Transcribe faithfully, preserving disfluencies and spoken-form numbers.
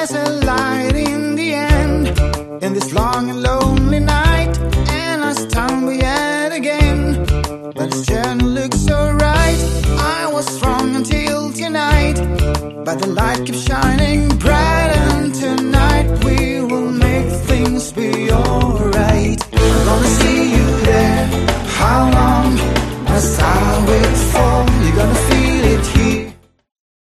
there's a light in the end, in this long and lonely night. And I stumble yet again, but this journey looks so right. I was wrong until tonight, but the light keeps shining bright, and tonight we will make things be alright.